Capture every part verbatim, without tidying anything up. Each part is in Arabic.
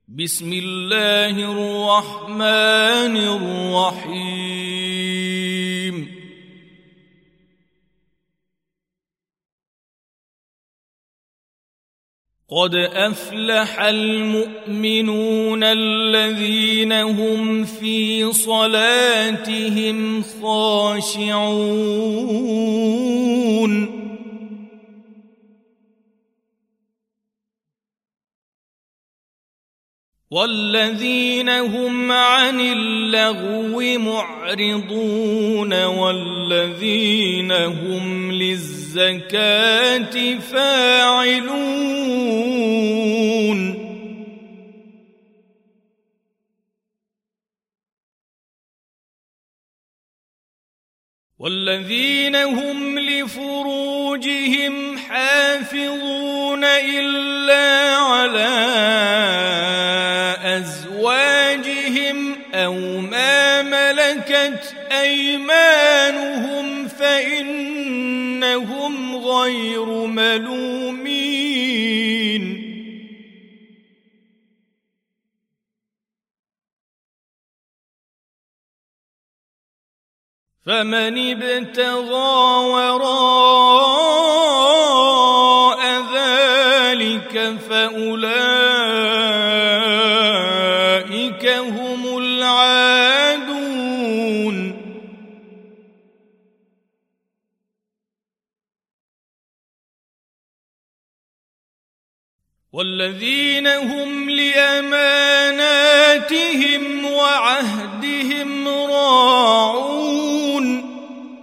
بسم الله الرحمن الرحيم قد أفلح المؤمنون الذين هم في صلاتهم خاشعون والذين هم عن اللغو معرضون والذين هم للزكاة فاعلون والذين هم لفروجهم حافظون إلا على أزواجهم أو ما ملكت أيمانهم فإنهم غير ملومين فمن ابتغى وراء ذلك فأولئك هم العادون والذين هم لأماناتهم وعهدهم راعون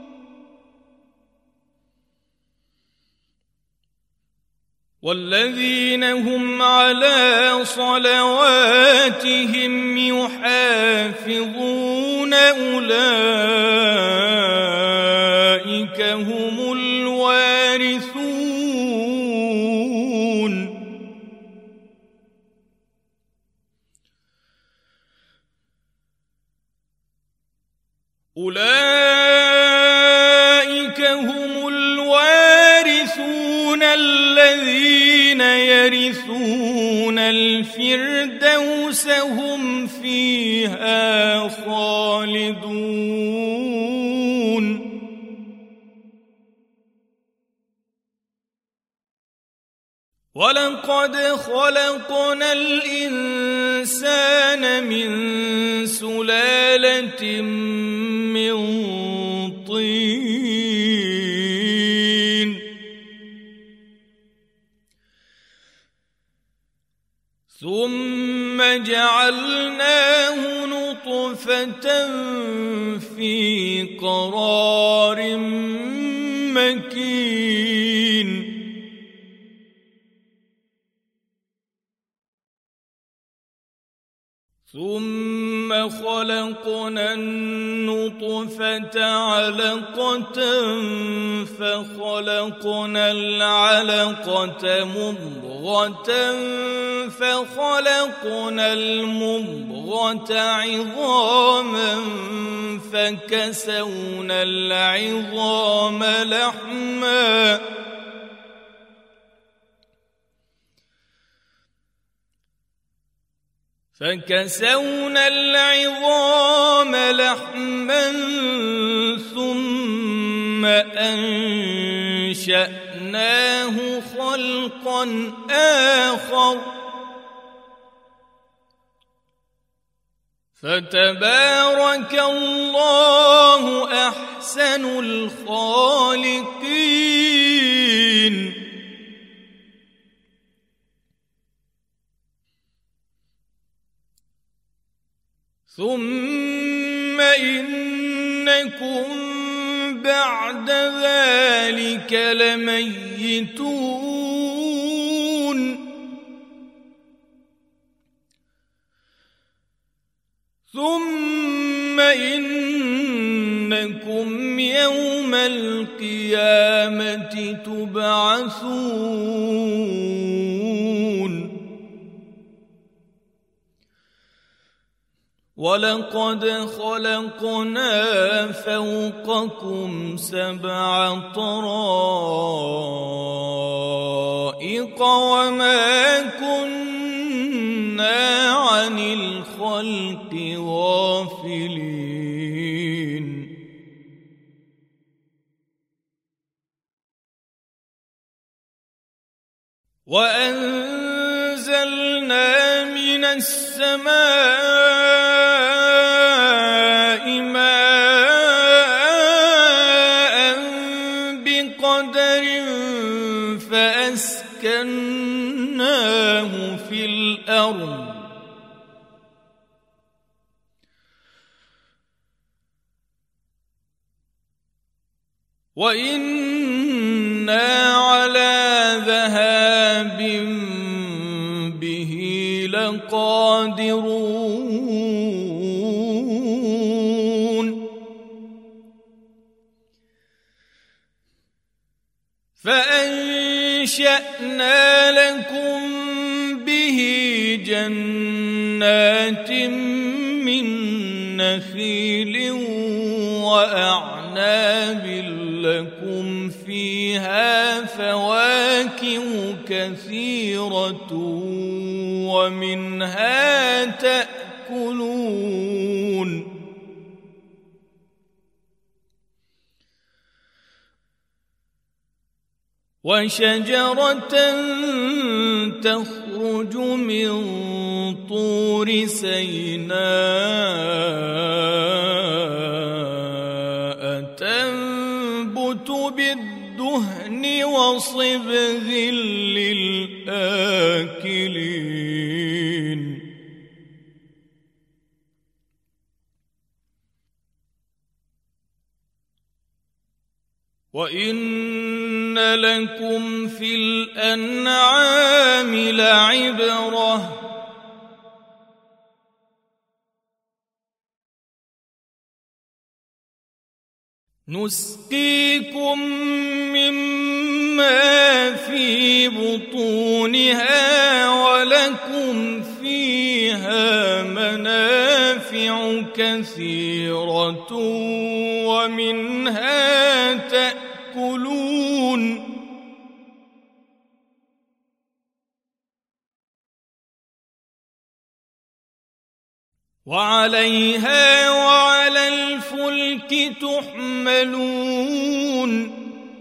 والذين هم على صلواتهم يحافظون أولئك هم الوارثون أولئك هم الوارثون الذين يرثون الفردوس هم فيها خالدون ولقد خلقنا الإنسان من سلالة من طين ثم جعلناه نطفة في قرار مكين ثم خلقنا النطفة علقة فخلقنا العلقة مضغة فخلقنا المضغة عظاما فكسونا العظام لحما فكسونا العظام لحما ثم أنشأناه خلقا آخر فتبارك الله أحسن الخالقين ثم إنكم بعد ذلك لميتون ثم إنكم يوم القيامة تبعثون ولقد خلقنا فوقكم سبع طرائق وما كنا عن الخلق غافلين وأنزلنا من السماء ماء بقدر فأسكناه في الأرض وإنا على ذهاب به لقادرون فأنشأنا لكم به جنات من نخيل وأعناب لكم فيها فواكه كثيرة ومنها تأكلون وشجرة تخرج من طور سيناء تنبت بالدهن وصبغ للآكلين وإن لكم في الأنعام لعبرة نسقيكم مما في بطونها ولكم فيها منافع كثيرة ومنها تأكلون وعليها وعلى الفلك تحملون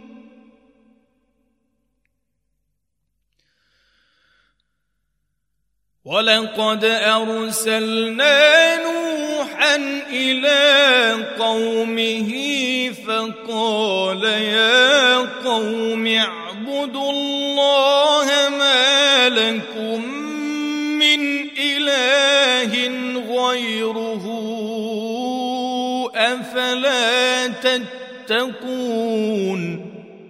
ولقد أرسلنا نوحا إلى قومه فقال يا قوم اعبدوا الله ما لكم من إله غيره أفلا تتقون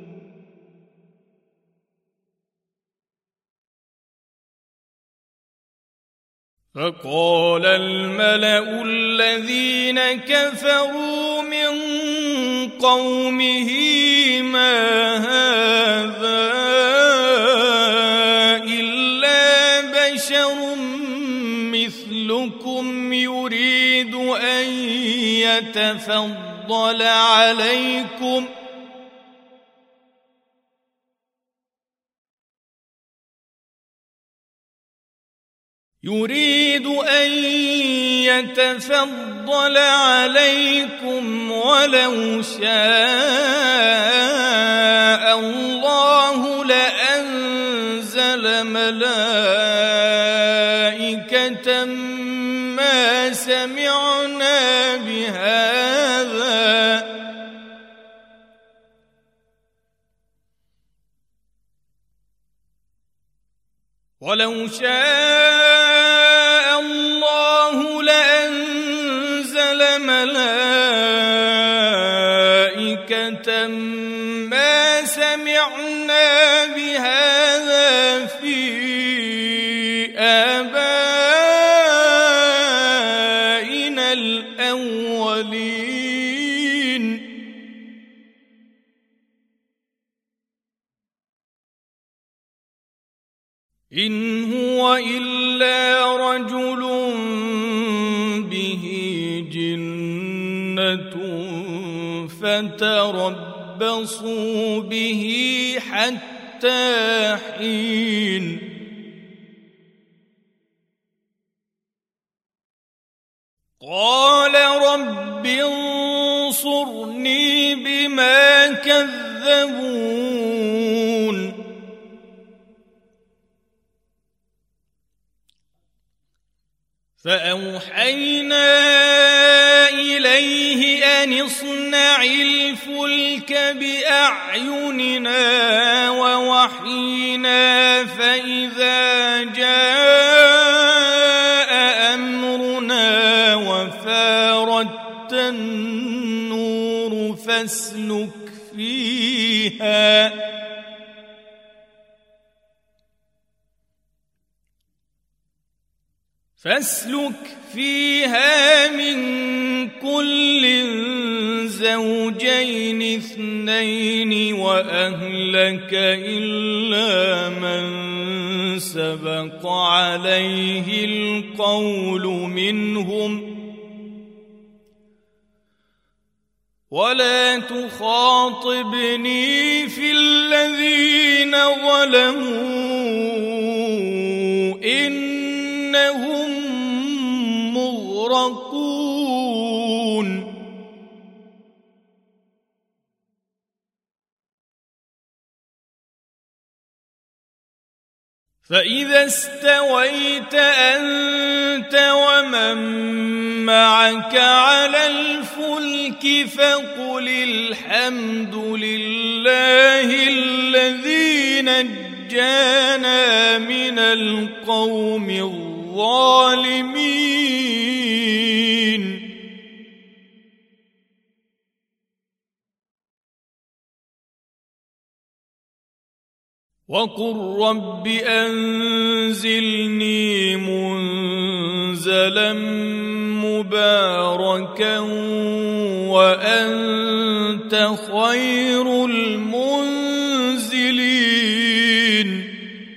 فقال الملأ الذين كفروا من قومه ما هذا إلا بشر مثلكم يريد أن يتفضل عليكم يريد أن يتفضل عليكم ولو شاء الله لأنزل ملائكة ما سمعنا بهذا ولو شاء الله لأنزل ملائكة ما سمعنا بهذا في آبائنا الأولين إن هو إلا رجل به جنة فتربصوا به حتى حين قال رب انصرني بما كذبون فأوحينا إليه أن اصنع الفلك بأعيننا ووحينا فإذا جاء أمرنا وفارت النور فاسلك فيها فاسلك فيها من كل زوجين اثنين وأهلك إلا من سبق عليه القول منهم ولا تخاطبني في الذين ظلموا إنهم مغرقون فإذا استويت أنت ومن معك على الفلك فقل الحمد لله الذي نجانا من القوم الظالمين وقل رب أنزلني منزلا مباركا وأنت خير المنزلين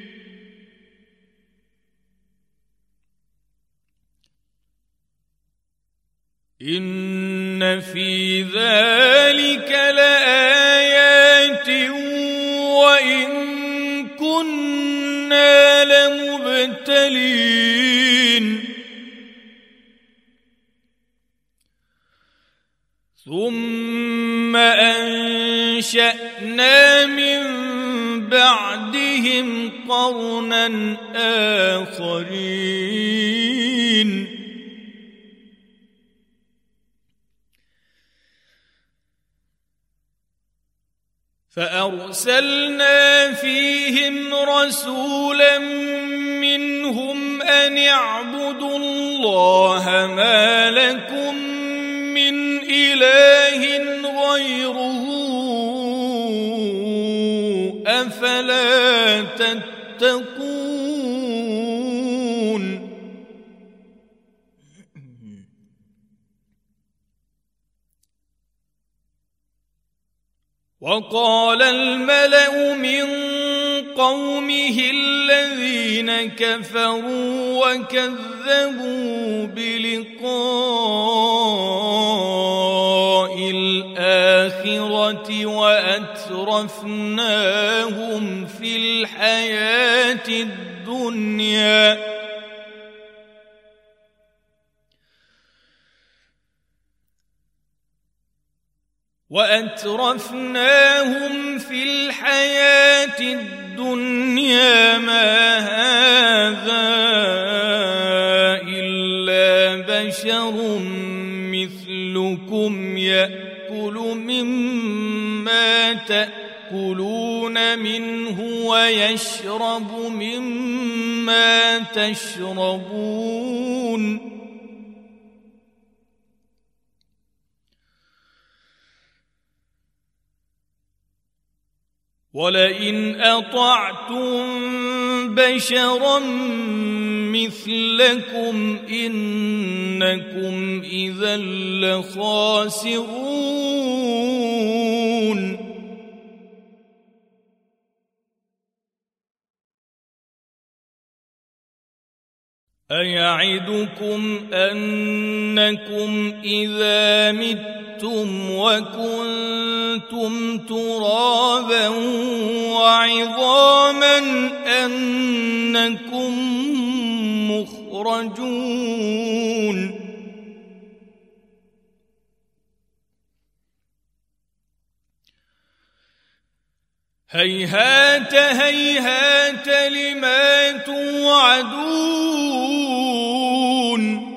إن في ذلك لآيات وإن كنا لمبتلين ثم أنشأنا من بعدهم قرنا آخرين فأرسلنا فيهم رسولا منهم أن اعبدوا الله ما لكم من إله غيره أفلا تتقون وقال الملأ من قومه الذين كفروا وكذبوا بلقاء الآخرة وأترفناهم في الحياة الدنيا وأترفناهم في الحياة الدنيا ما هذا إلا بشر مثلكم يأكل مما تأكلون منه ويشرب مما تشربون ولئن أطعتم بشرا مثلكم إنكم إذا لخاسرون أيعدكم أنكم إذا متم وكنتم ترابا وعظاما أنكم مخرجون هيهات هيهات لما توعدون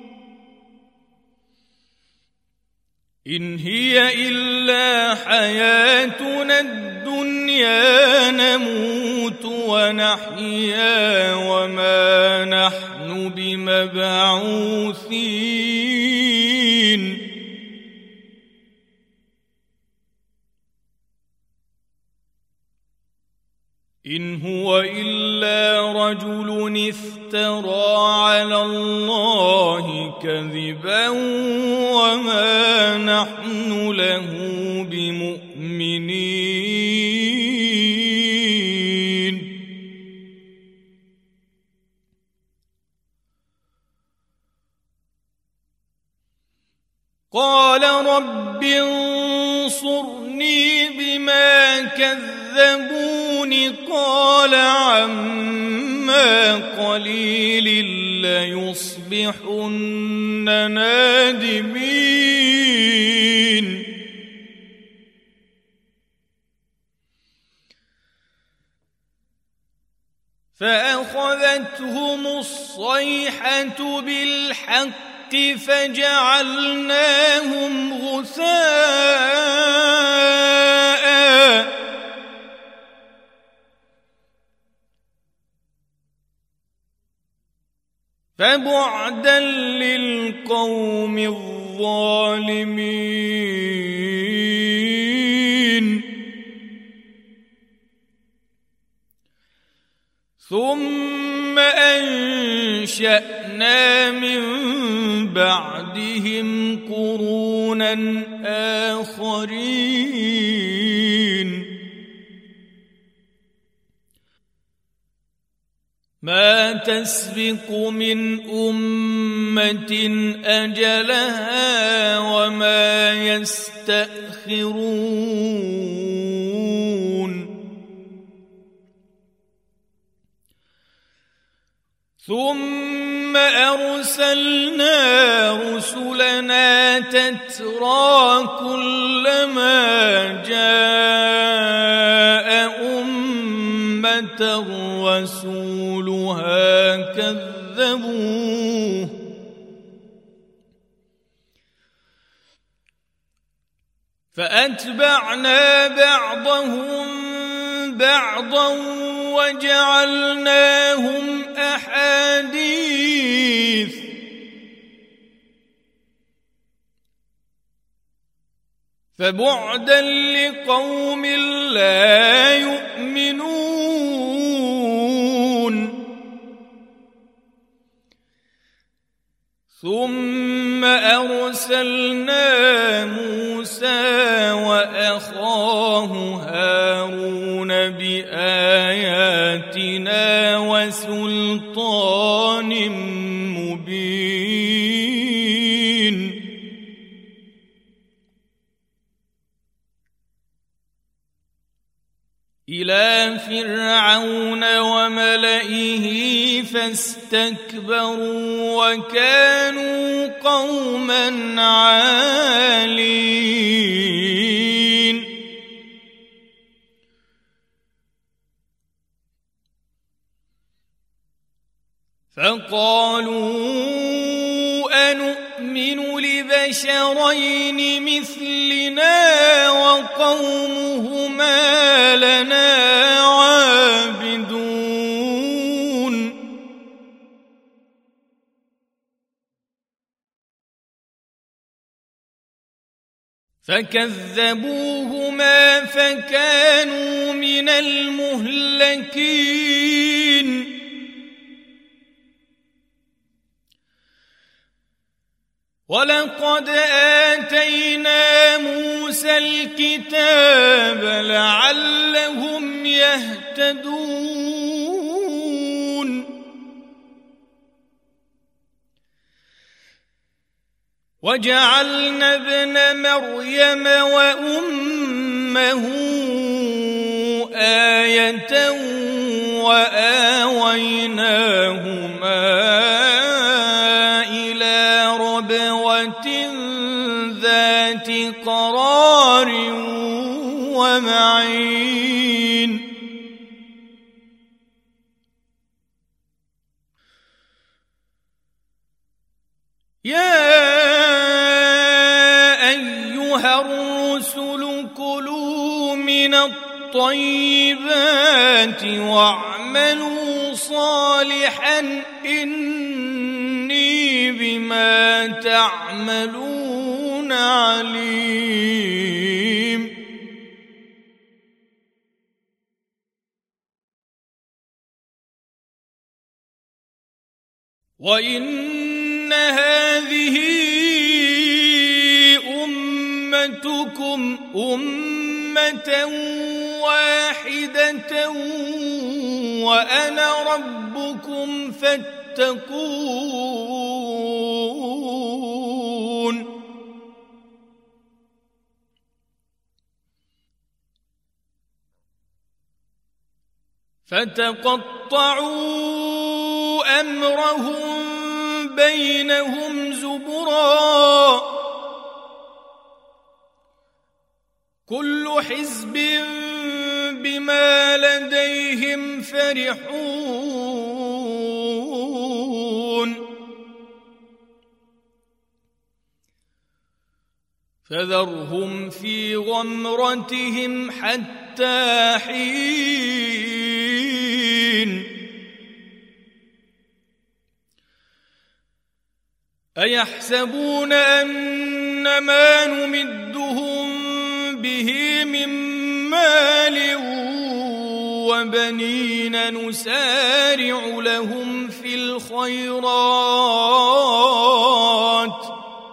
إن هي إلا حياتنا الدنيا نموت ونحيا وما نحن بمبعوثين إن هو إلا رجل افترى على الله كذبا وما نحن له بمؤمنين قال رب انصرني بما كذبون قال عما قليل ليصبحن نادمين فأخذتهم الصيحة بالحق فجعلناهم غثاء فبعدا للقوم الظالمين ثم أنشأنا من بعدهم قرونا آخرين ما تسبق من أمة أجلها وما يستأخرون ثم أرسلنا رسلنا تترى كلما جاء أمة رسولها كذبوه فأتبعنا بعضهم بعضا وجعلناهم أحاديث فبعدا لقوم لا يؤمنون ثم أرسلنا موسى وأخاه هارون بآياتنا وسلطان مبين إلى فرعون وملئه فاستكبروا وكانوا قوما عالين فقالوا أنؤمن لبشرين مثلنا وقومهما لنا عابدون فكذبوهما فكانوا من المهلكين ولقد آتينا موسى الكتاب لعلهم يهتدون وجعلنا ابن مريم وأمه آية وآويناهما ذات قرار ومعين يا أيها الرسل كلوا من الطيبات واعملوا صالحا إني بما تعملون عليم. وإن هذه أمتكم أمة واحدة وأنا ربكم فاتقون. فتقطعوا أمرهم بينهم زبرا كل حزب بما لديهم فرحون. فذرهم في غمرتهم حتى حين. أيحسبون أن ما نمدهم به من مال وبنين نسارع لهم في الخيرات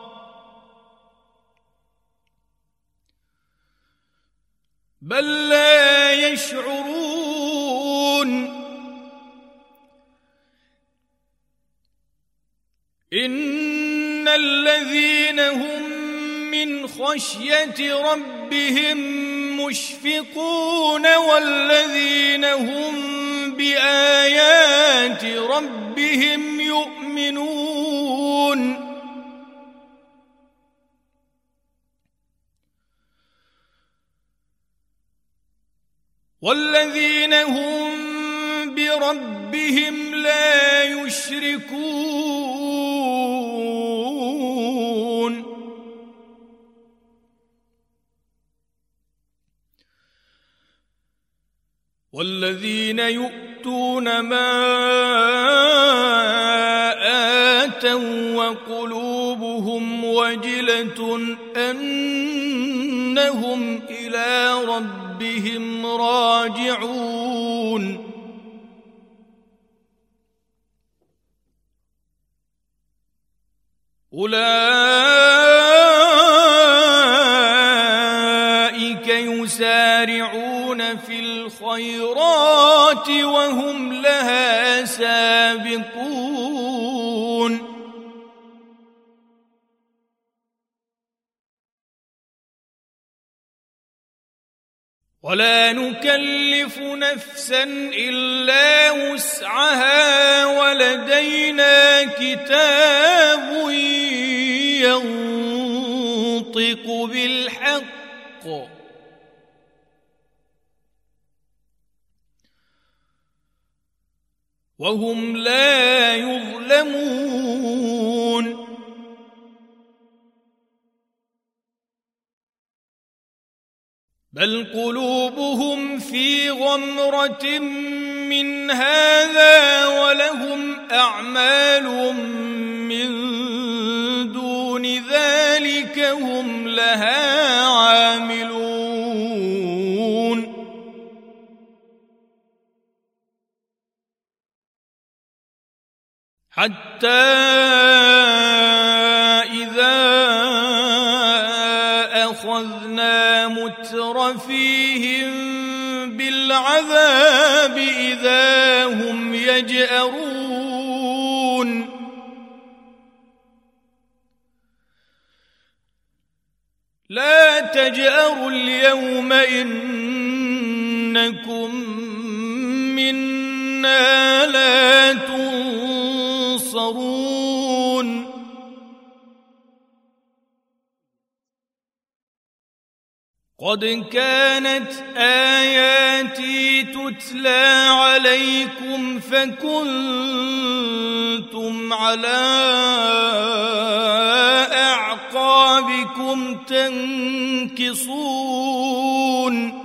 بل لا يشعرون. إن الذين هم من خشية ربهم مشفقون والذين هم بآيات ربهم يؤمنون. والذين هم بربهم لا يشركون. والذين يؤتون ما آتوا وقلوبهم وجلة أنهم إلى ربهم راجعون. أولئك يسارعون في الخيرات وهم لها سابقون. ولا نكلف نفسا إلا وسعها ولدينا كتاب ينطق بالحق وهم لا يظلمون. بل قلوبهم في غمرة من هذا ولهم أعمال من دون ذلك هم لها عاملون. حتى إذا أخذنا مترفيهم بالعذاب إذا هم يجأرون. لا تجأروا اليوم إنكم منا لا تنصرون. قد كانت آياتي تتلى عليكم فكنتم على ربكم تنكصون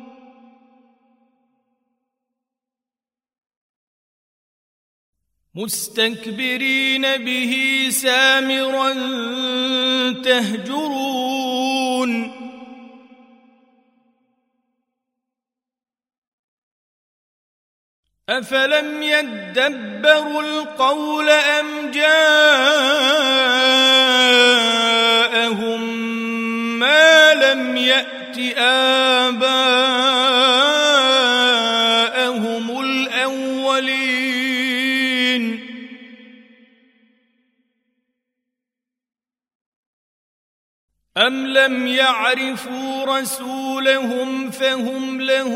مستكبرين به سامرا تهجرون أفلم يدبروا القول أم جاءهم ما لم يأت آباءهم الأولين أم لم يعرفوا رسولهم فهم له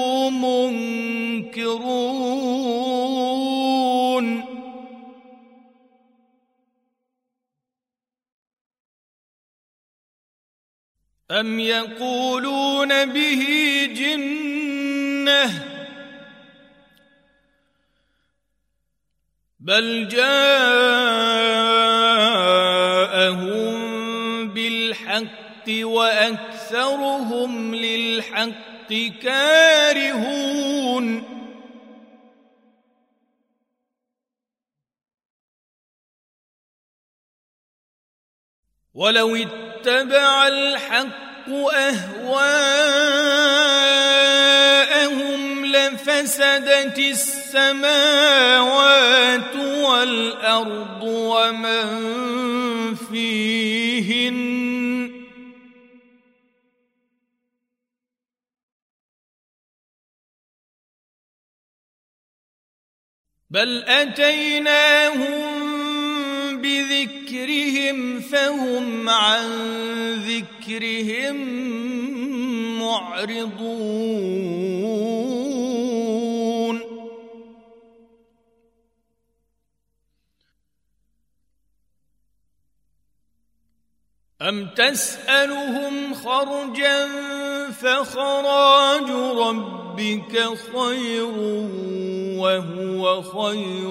منكرون أم يقولون به جنة بل جاءهم بالحق وأكثرهم للحق كارهون ولو اتبع الحق أهواءهم لفسدت السماوات والأرض ومن فيهن بل أتيناهم بذكرهم فهم عن ذكرهم معرضون أم تسألهم خرجا فخراج ربك خير وهو خير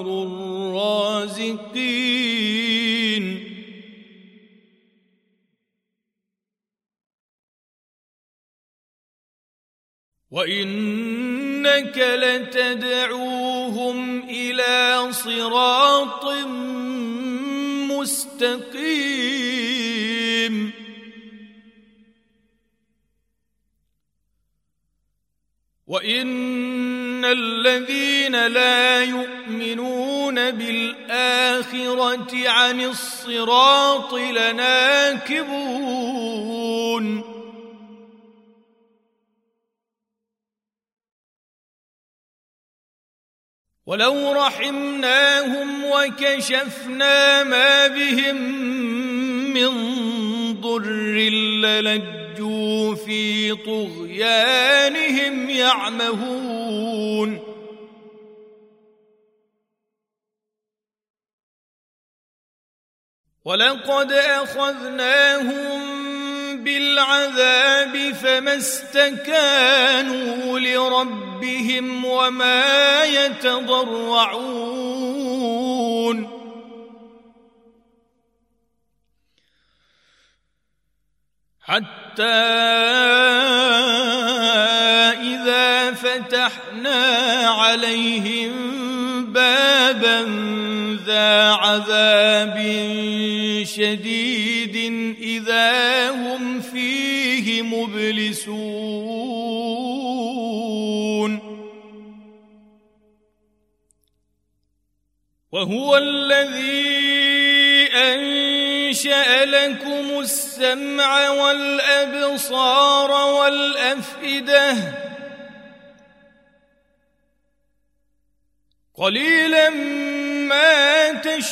الرازقين وإنك لتدعوهم إلى صراط مستقيم وإن الذين لا يؤمنون بالآخرة عن الصراط لناكبون ولو رحمناهم وكشفنا ما بهم من ضر للجوا في طغيانهم يعمهون ولقد أخذناهم بالعذاب فما استكانوا لربهم وما يتضرعون حتى إذا فتحنا عليهم بابا ذا عذاب شديد إذا هم فيه مبلسون وهو الذي أنشأ لكم السمع والأبصار والأفئدة قليلا ما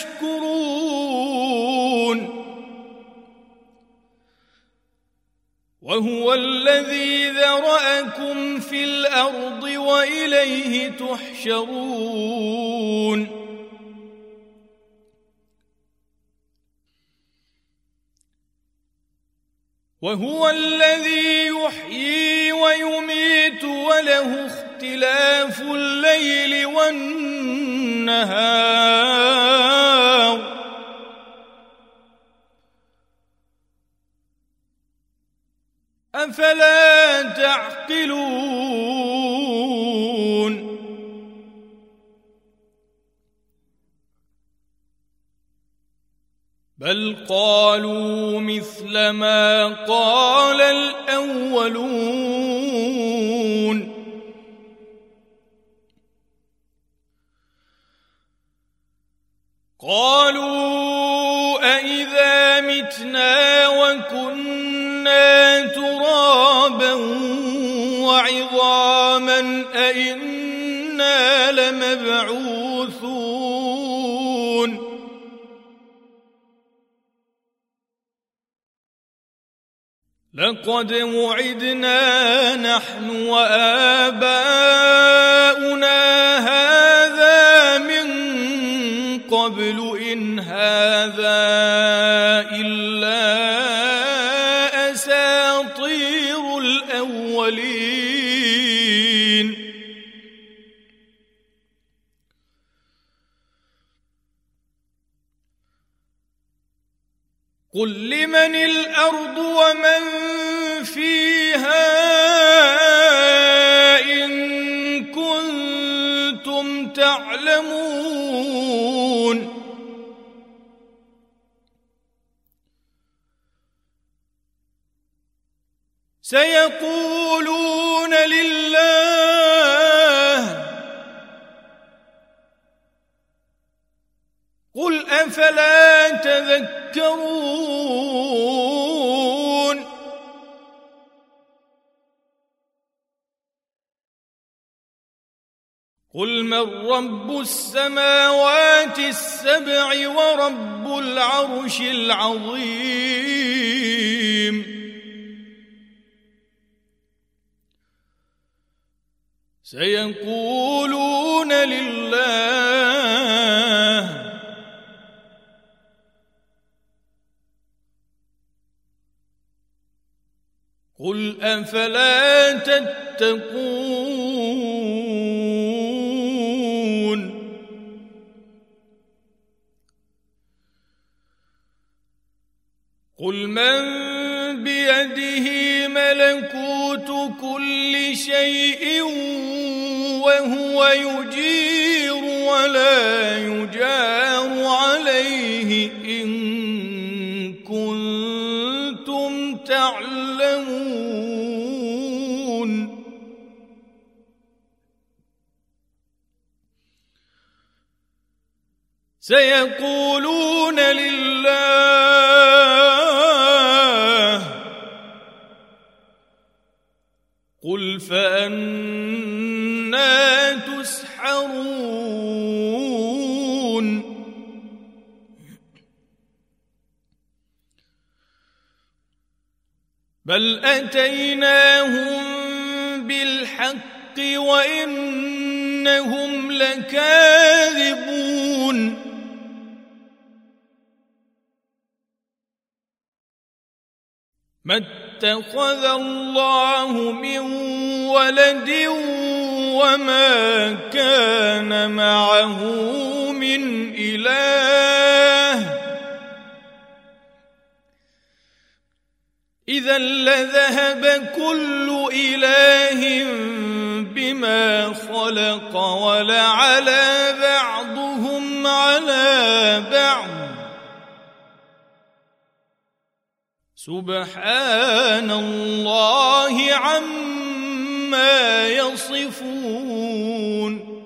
تشكرون وهو الذي ذرأكم في الأرض وإليه تحشرون وهو الذي يحيي ويميت وله اختلاف الليل والنهار. والنهار. أفلا تعقلون بل قالوا مثل ما قال الأولون قالوا أئذا متنا وكنا ترابا وعظاما أئنا لمبعوثون لقد وعدنا نحن وآباؤنا هذا من قبل إن هذا إلا أساطير الأولين قل لمن الأرض ومن فيها إن كنتم تعلمون سيقولون لله قل أفلا تذكرون قل من رب السماوات السبع ورب العرش العظيم سيقولون لله قل أفلا تتقون قل من بيده ملكوت كل شيء وهو يجير ولا يجار عليه إن كنتم تعلمون سيقولون لله قل فأنى تسحرون بل أتيناهم بالحق وإنهم لكاذبون ما اتخذ الله من ولد وما كان معه من إله إذا لذهب كل إله بما خلق ولعلى بعضهم على بعض سبحان الله عما يصفون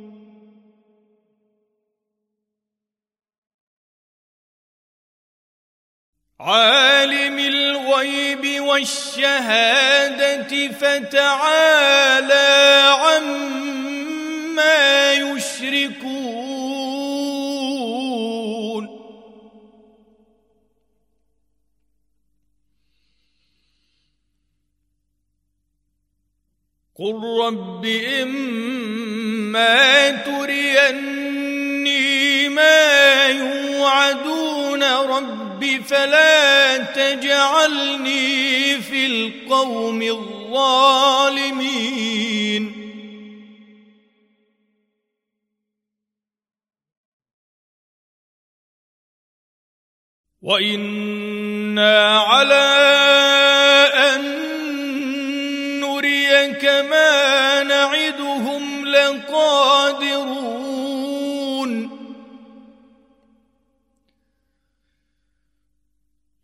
عالم الغيب والشهادة فتعالى عما يشركون قل رب إما تريني ما يوعدون رب فلا تجعلني في القوم الظالمين وإنا على أن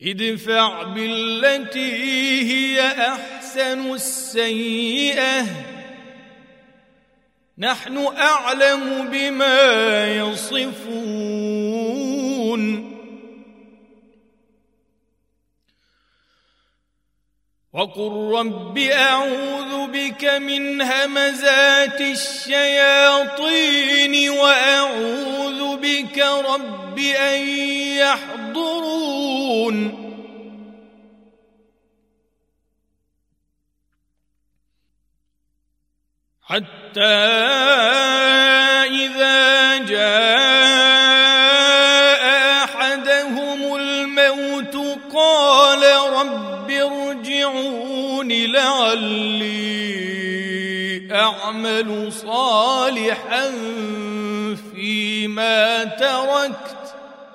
ادفع بالتي هي أحسن السيئة نحن أعلم بما يصفون وقل رب أعوذ بك من همزات الشياطين وأعوذ بك رب أن يحضرون حتى إذا جاء أحدهم الموت قال رب ارجعون لعلي أعمل صالحا فيما تركت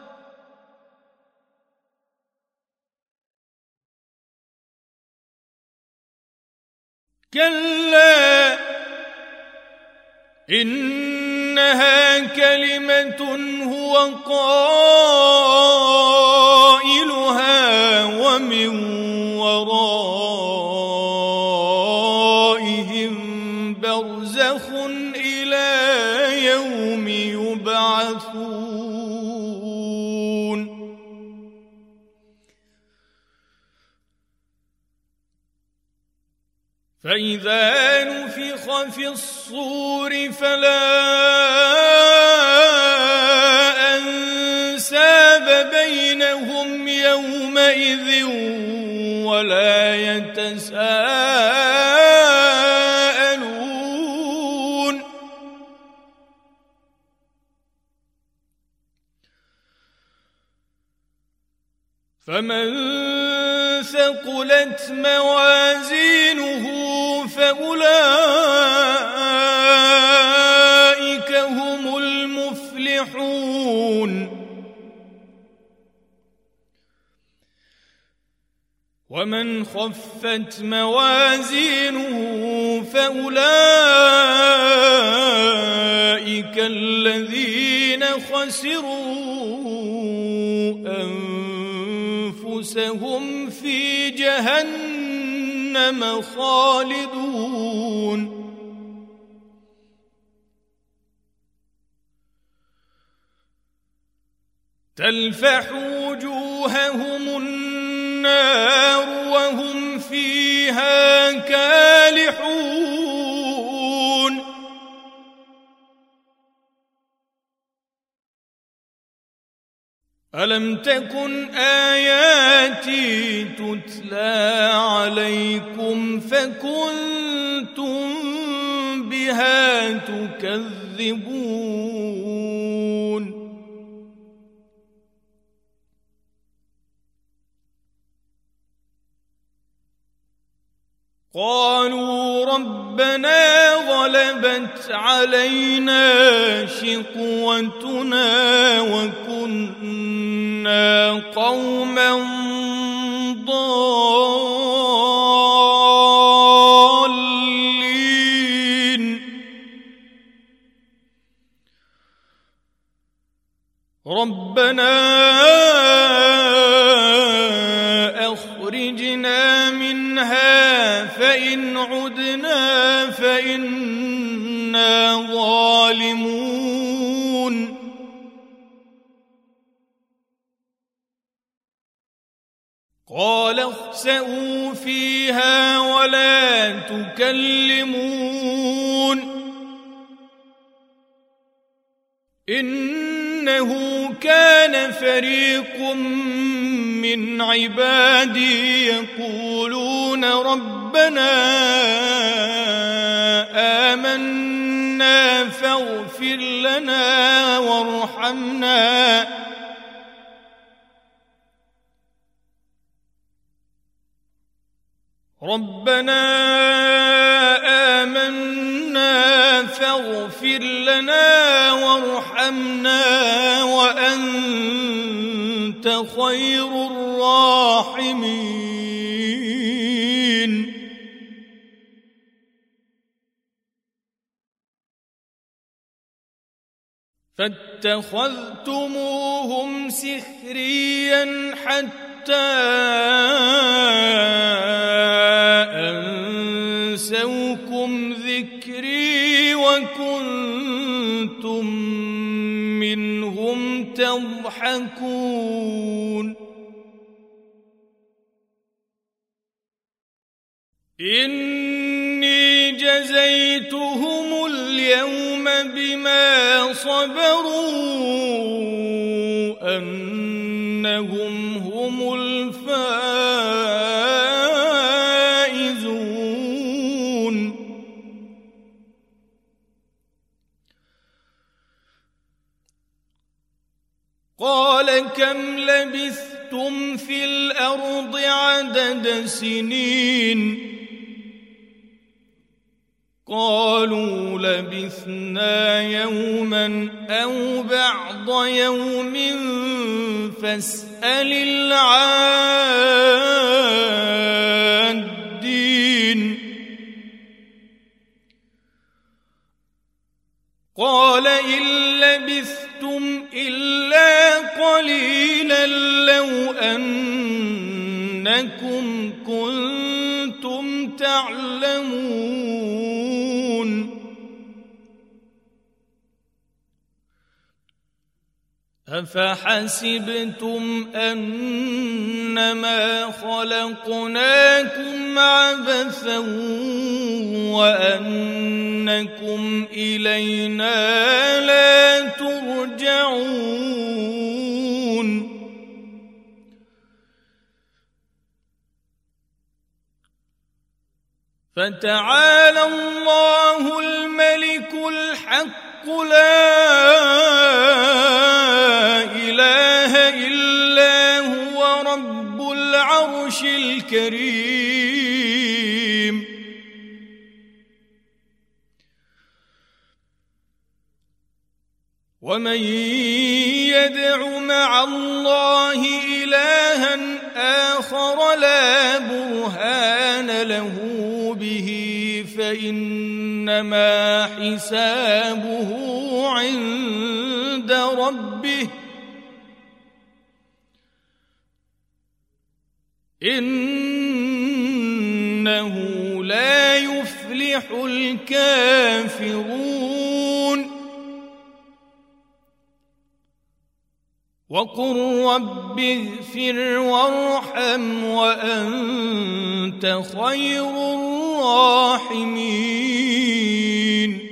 كلا إنها كلمة هو قائلها ومن ورائهم برزخ إلى يوم يبعثون فإذا نفخ في الصور فلا أنساب بينهم يومئذ ولا يتساءلون فمن ثقلت موازينه فأولئك هم المفلحون ومن خفت موازينه فأولئك الذين خسروا أنفسهم في جهنم خالدون تلفح وجوههم النار وهم فيها كالحون ألم تكن آياتي تتلى عليكم فكنتم بها تكذبون قالوا ربنا غلبت علينا شقوتنا وكنا قوما ضالين ربنا أخرجنا منها فإن عدنا فإنا ظالمون قال اخسئوا فيها ولا تكلمون إنه كان فريق من عبادي يقولون ربنا آمنا فاغفر لنا وارحمنا ربنا آمنا فاغفر لنا وارحمنا وأنت خير الراحمين فاتخذتموهم سخريا حتى أنسوكم ذكري وكنتم منهم تضحكون إني جزيتهم اليوم بما صبروا أنهم هم الفائزون قال كم لبثتم في الأرض عدد سنين قالوا لبثنا يوما أو بعض يوم فاسأل العادين قال إن لبثتم إلا قليلا لو أنكم كنتم تعلمون أفحسبتم أنما خلقناكم عبثا وأنكم إلينا لا ترجعون فتعالى الله الملك الحق لا إله إلا هو رب العرش الكريم ومن يدع مع الله إلها آخر لا برهان له به فإنما حسابه عند ربه إنه لا يفلح الكافرون وقل رب اغفر وارحم وأنت خير الراحمين